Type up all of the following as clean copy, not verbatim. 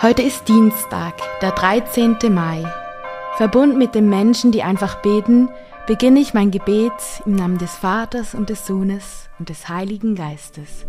Heute ist Dienstag, der 13. Mai. Verbunden mit den Menschen, die einfach beten, beginne ich mein Gebet im Namen des Vaters und des Sohnes und des Heiligen Geistes.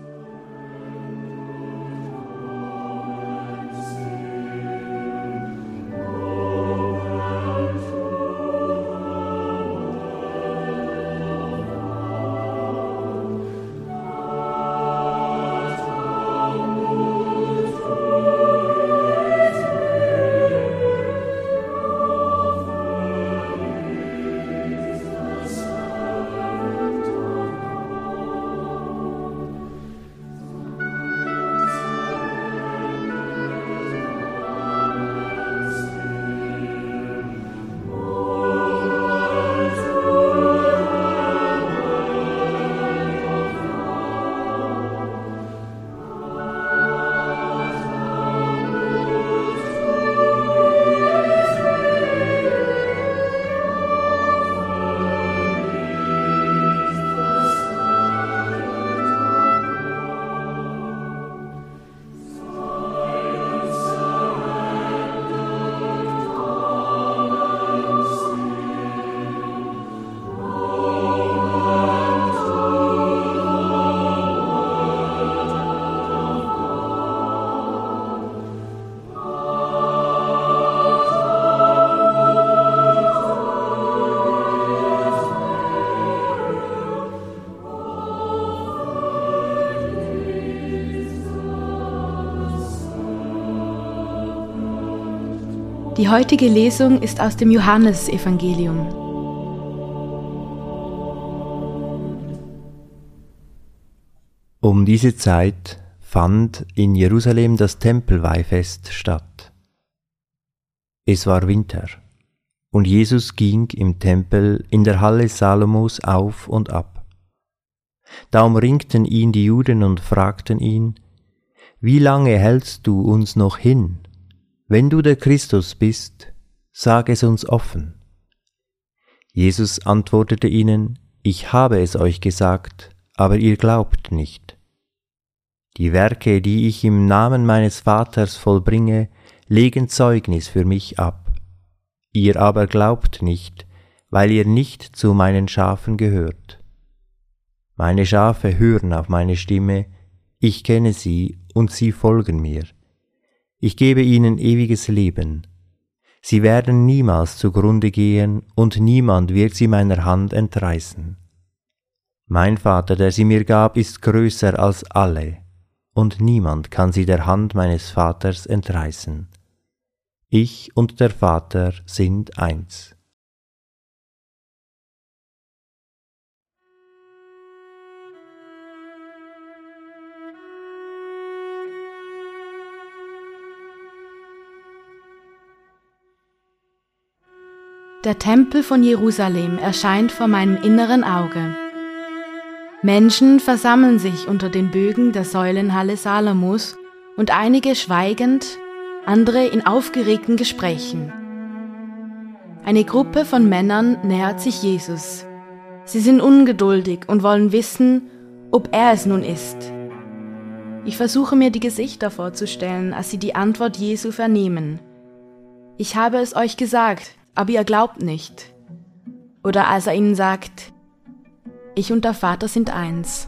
Die heutige Lesung ist aus dem Johannesevangelium. Um diese Zeit fand in Jerusalem das Tempelweihfest statt. Es war Winter, und Jesus ging im Tempel in der Halle Salomos auf und ab. Da umringten ihn die Juden und fragten ihn: Wie lange hältst du uns noch hin? Wenn du der Christus bist, sag es uns offen. Jesus antwortete ihnen: Ich habe es euch gesagt, aber ihr glaubt nicht. Die Werke, die ich im Namen meines Vaters vollbringe, legen Zeugnis für mich ab. Ihr aber glaubt nicht, weil ihr nicht zu meinen Schafen gehört. Meine Schafe hören auf meine Stimme, ich kenne sie und sie folgen mir. Ich gebe ihnen ewiges Leben. Sie werden niemals zugrunde gehen und niemand wird sie meiner Hand entreißen. Mein Vater, der sie mir gab, ist größer als alle, und niemand kann sie der Hand meines Vaters entreißen. Ich und der Vater sind eins. Der Tempel von Jerusalem erscheint vor meinem inneren Auge. Menschen versammeln sich unter den Bögen der Säulenhalle Salomos und einige schweigend, andere in aufgeregten Gesprächen. Eine Gruppe von Männern nähert sich Jesus. Sie sind ungeduldig und wollen wissen, ob er es nun ist. Ich versuche mir die Gesichter vorzustellen, als sie die Antwort Jesu vernehmen. Ich habe es euch gesagt, aber ihr glaubt nicht. Oder als er ihnen sagt: Ich und der Vater sind eins.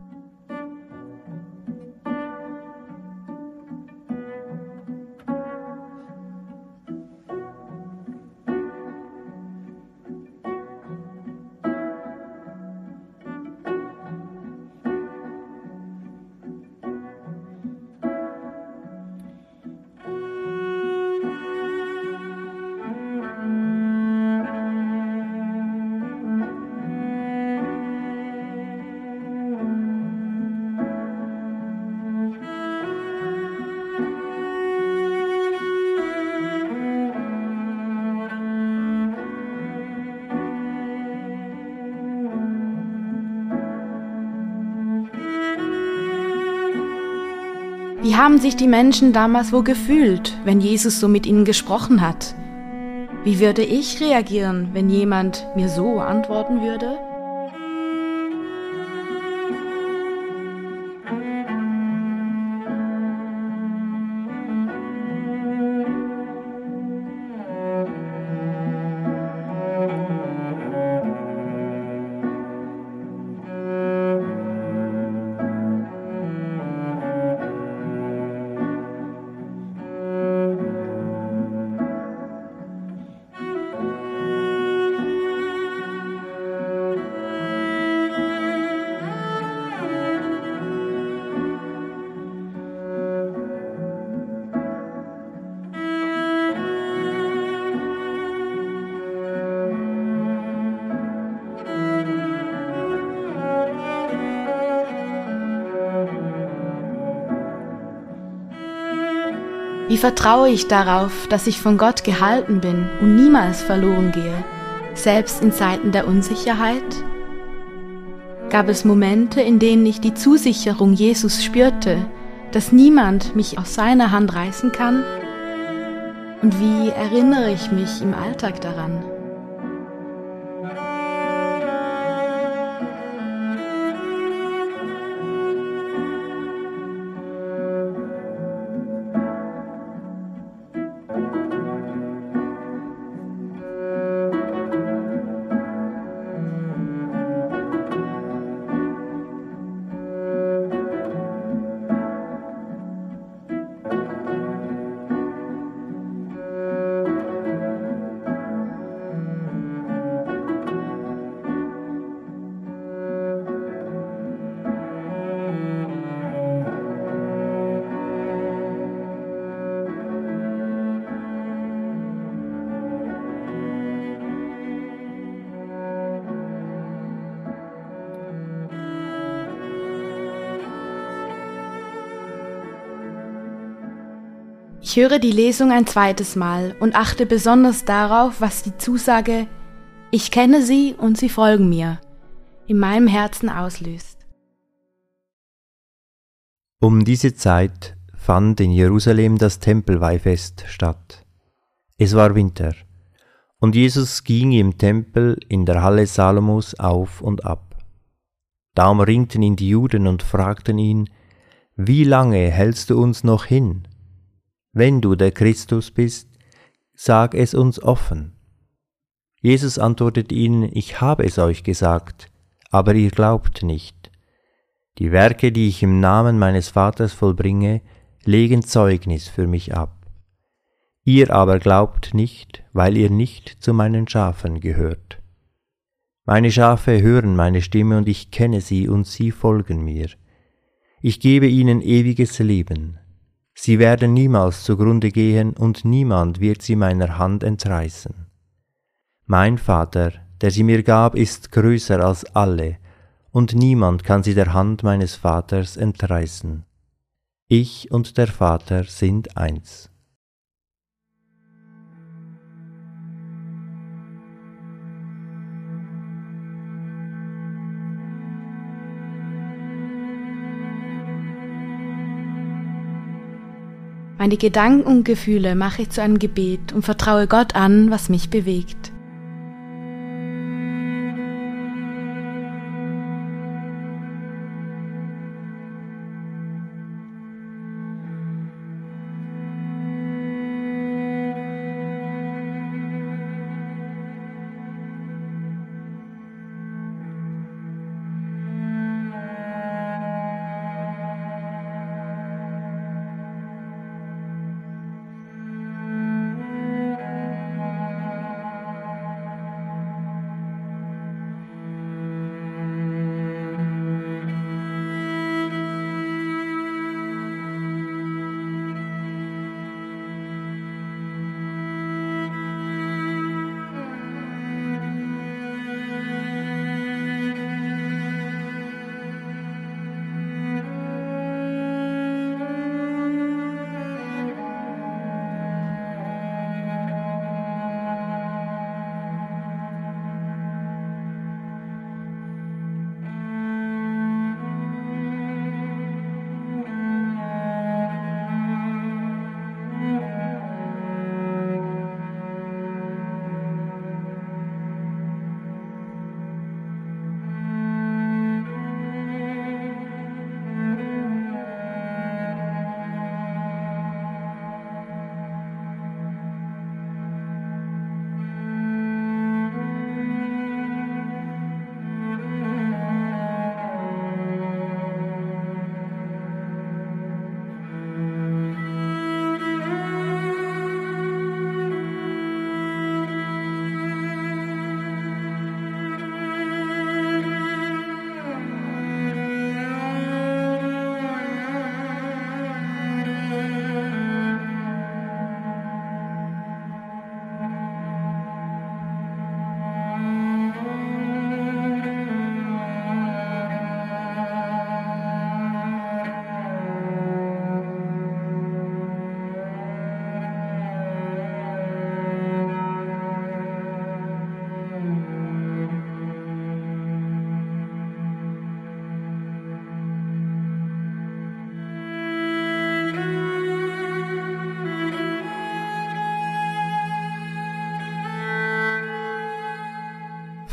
Wie haben sich die Menschen damals wohl gefühlt, wenn Jesus so mit ihnen gesprochen hat? Wie würde ich reagieren, wenn jemand mir so antworten würde? Wie vertraue ich darauf, dass ich von Gott gehalten bin und niemals verloren gehe, selbst in Zeiten der Unsicherheit? Gab es Momente, in denen ich die Zusicherung Jesus spürte, dass niemand mich aus seiner Hand reißen kann? Und wie erinnere ich mich im Alltag daran? Ich höre die Lesung ein zweites Mal und achte besonders darauf, was die Zusage „Ich kenne sie und sie folgen mir" in meinem Herzen auslöst. Um diese Zeit fand in Jerusalem das Tempelweihfest statt. Es war Winter, und Jesus ging im Tempel in der Halle Salomos auf und ab. Da umringten ihn die Juden und fragten ihn: Wie lange hältst du uns noch hin? Wenn du der Christus bist, sag es uns offen. Jesus antwortet ihnen: Ich habe es euch gesagt, aber ihr glaubt nicht. Die Werke, die ich im Namen meines Vaters vollbringe, legen Zeugnis für mich ab. Ihr aber glaubt nicht, weil ihr nicht zu meinen Schafen gehört. Meine Schafe hören meine Stimme und ich kenne sie und sie folgen mir. Ich gebe ihnen ewiges Leben. Sie werden niemals zugrunde gehen und niemand wird sie meiner Hand entreißen. Mein Vater, der sie mir gab, ist größer als alle, und niemand kann sie der Hand meines Vaters entreißen. Ich und der Vater sind eins. Meine Gedanken und Gefühle mache ich zu einem Gebet und vertraue Gott an, was mich bewegt.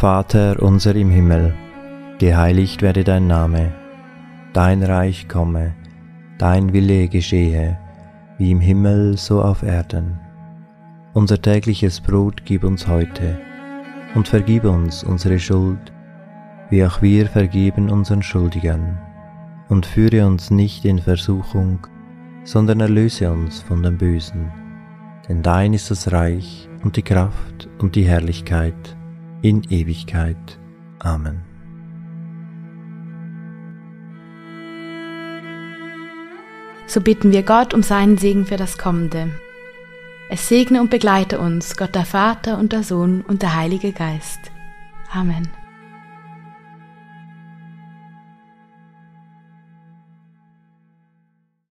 Vater unser im Himmel, geheiligt werde dein Name, dein Reich komme, dein Wille geschehe, wie im Himmel so auf Erden. Unser tägliches Brot gib uns heute und vergib uns unsere Schuld, wie auch wir vergeben unseren Schuldigern. Und führe uns nicht in Versuchung, sondern erlöse uns von dem Bösen. Denn dein ist das Reich und die Kraft und die Herrlichkeit in Ewigkeit. Amen. So bitten wir Gott um seinen Segen für das Kommende. Es segne und begleite uns Gott der Vater und der Sohn und der Heilige Geist. Amen.